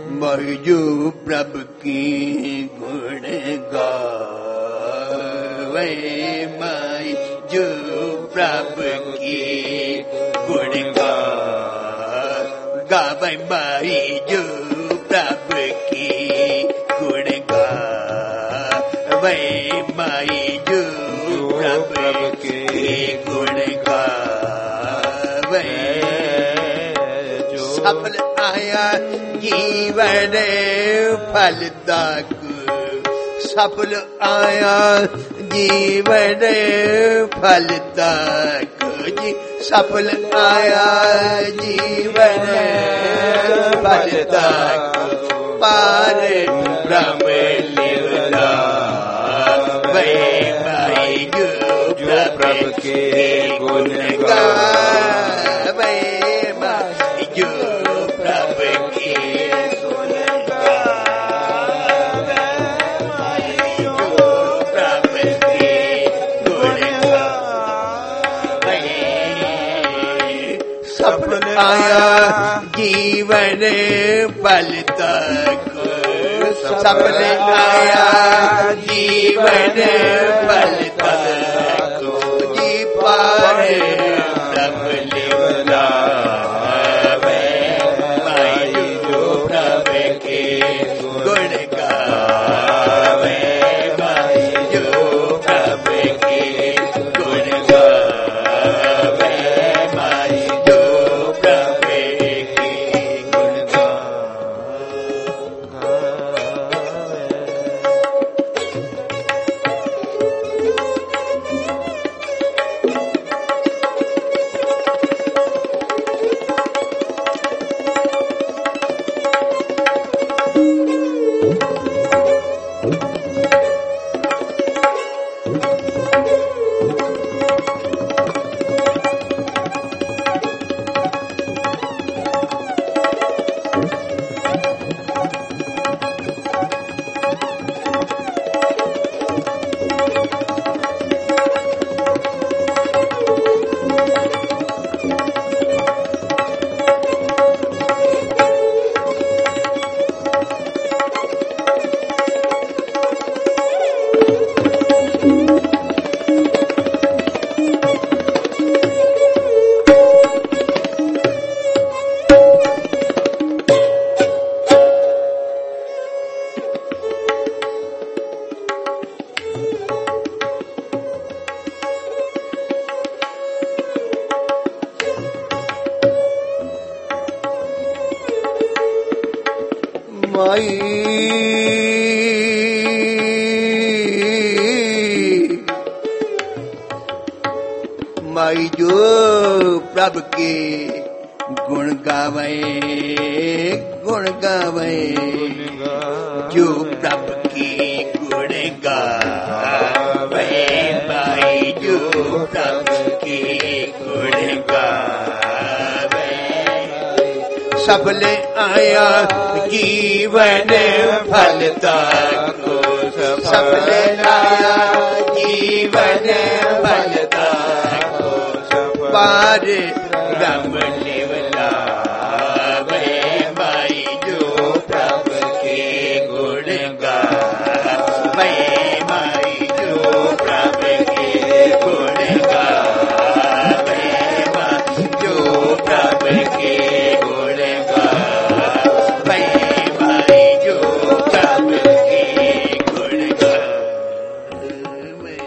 मैं जो प्रभु की गुण गावे, मैं जो प्रभु की गुण गावे, मैं जो प्रभु की गुण गावे, मैं जो प्रभु की गुण गावे। सफल आया जीवन फलदायक, सफल आया जीवन फलदायक जी, सफल आया जीवन फलदायक, पार ब्रह्म लिवला वे माई जो प्रभु के गुण गावे, माई जो प्रभु के गुण गावे, माई जो प्रभु के गुण गावे। सफल आया जीवन बल तक, सफल आया जीवन बल तक जी, पार ब्रह्म लिवला वे माई जो प्रभु के गुण गावे, माई जो प्रभु के गुण गावे, माई जो प्रभु के गुण माई जो प्रभु के गुण गावे, गुण गावे, जो प्रभु के गुण गावे, माई जो प्रभु के गुण गावे। सफल आया जीवन फलदायक, सफल आया जीवन फलदायक, पार ब्रह्म लिवला वे माई जो प्रभु के गुण गावे, माई जो प्रभु के गुण गावे, माई जो प्रभु के गुण गावे, माई जो प्रभु के गुण गावे।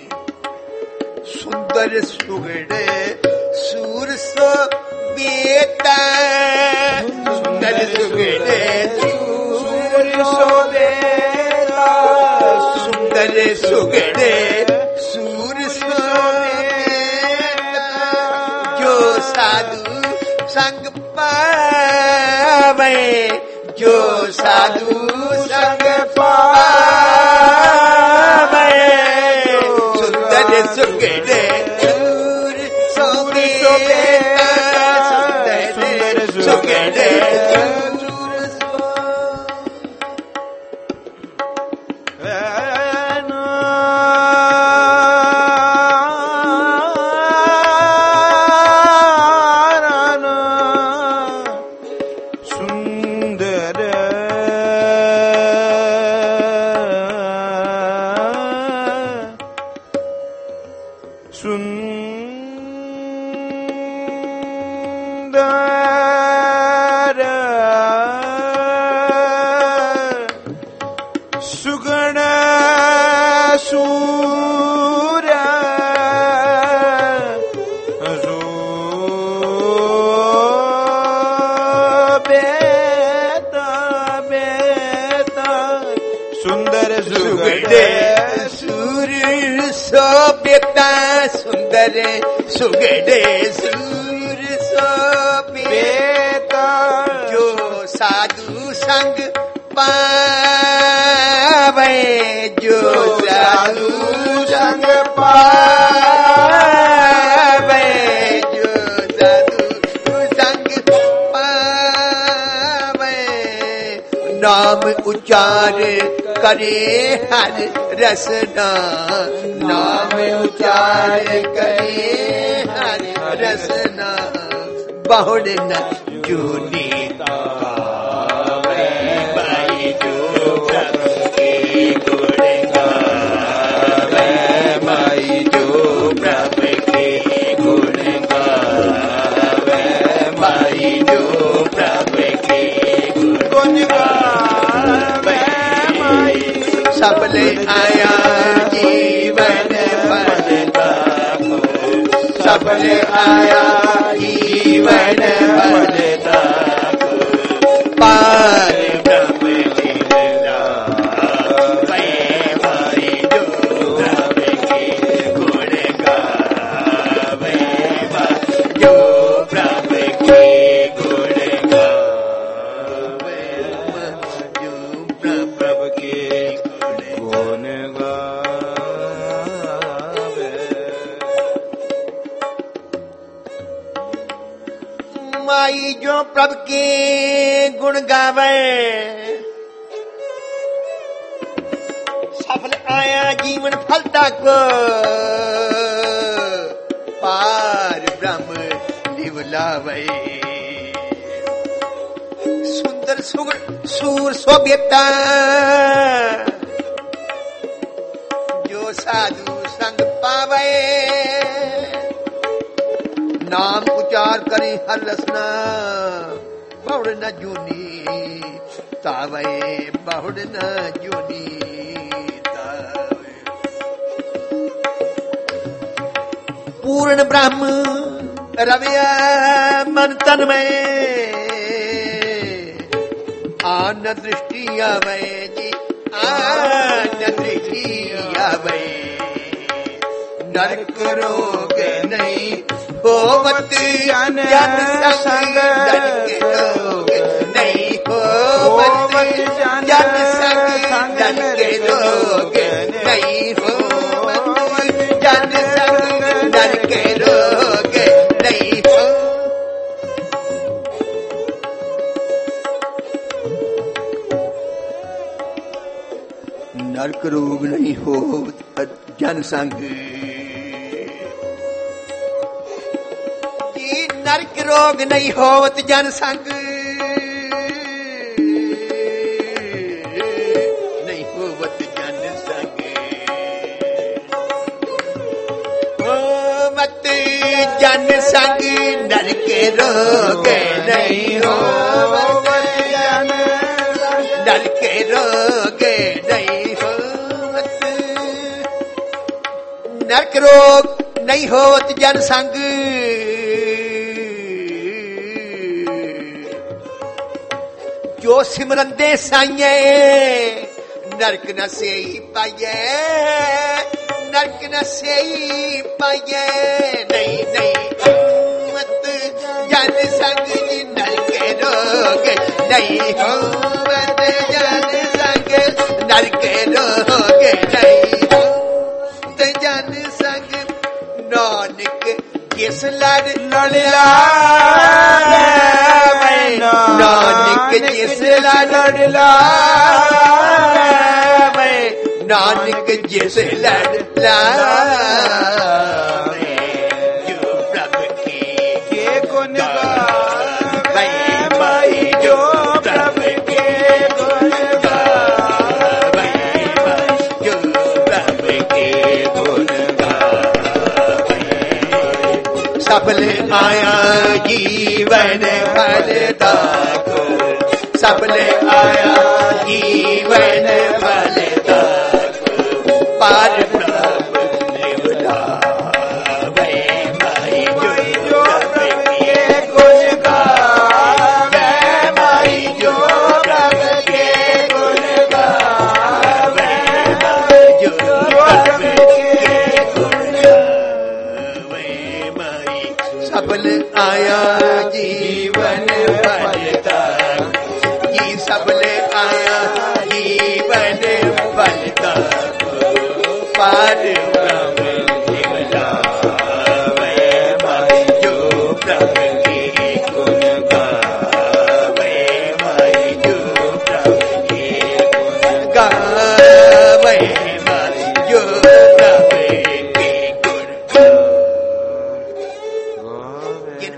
सुंदर सुगड़े सूर सो बेटा, सुंदर सुगड़े सूर सो बेटा, सुंदर सुगड़े सूर सो बेटा, जो साधु संग पावे, जो साधु संग पावे, सुंदर सुगड़े सुगड़े सुंदर बेता बेता सुंदर सुगड़े सूर सो बेता सुंदर सुगड़े सूर सो बेता जो साधु संग पावे जो साधु संग पावे जो साधु संग पावे नाम उच्चार करे हर रसना नाम उच्चार करे हर रसना बहुड़ न जूनी भाई जो प्रभु के गुण गावे भाई जो प्रभु के गुण गावे भाई जो प्रभु के गुण गावे सबले आया जीवन फलता को सबले आया जीवन फलता को पार ब्रह्म लीला भाई जो प्रभु के गुण गावे जो प्रभु के गुण गावे जो प्रभु के गुण गावे माई जो प्रभु के गुण गावे सफल आया जीवन फलता को पार ब्रह्म लिवलावे सुंदर सूर सोभ्यता जो साधु संग पावे नाम उचार करे हर रसना बहुड़ न जूनी तावे बहुड़ न जूनी तावे पूर्ण ब्रह्म रविया मन तन में आन दृष्टि आवे जी आन दृष्टि आवे नरक रोग नहीं होवत जन संग नरक रोग नहीं होवत जन संग नरक रोग नहीं होवत जन संग नरक रोग नहीं हो नरक रोग नहीं हो जन संग नरक रोग नहीं होवत जन संग नहीं होवत जन संग होवत जन संग नरक रोग नहीं होवत जन नरक रोग नहीं होवत नरक रोग नहीं होवत जन संग जो सिमरन दे साइए नरक न सेई पाइए नरक न सेई पाइए नहीं नहीं मत जन संग नरक रोग नहीं होवत जन संग नरक रोग नहीं होवत जन संग नानक जिस लड़ लड़ला नानक जिस लड़ लावे नानक जिस लड़ लावे जो प्रभु के गुण गावे भाई जो प्रभु के गुण गावे जो प्रभु के गुण गावे सफल आया जीवन फलता को सबले आया जीवन फल